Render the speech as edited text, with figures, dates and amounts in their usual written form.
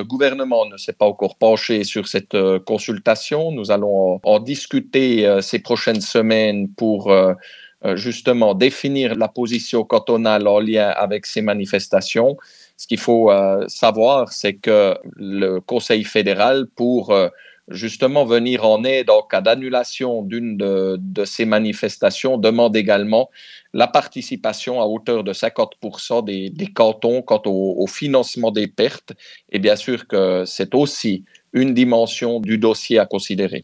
gouvernement ne s'est pas encore penché sur cette consultation. Nous allons en discuter ces prochaines semaines pour justement définir la position cantonale en lien avec ces manifestations. Ce qu'il faut savoir, c'est que le Conseil fédéral, pour justement venir en aide en cas d'annulation d'une de ces manifestations, demande également la participation à hauteur de 50% des cantons quant au financement des pertes. Et bien sûr que c'est aussi une dimension du dossier à considérer.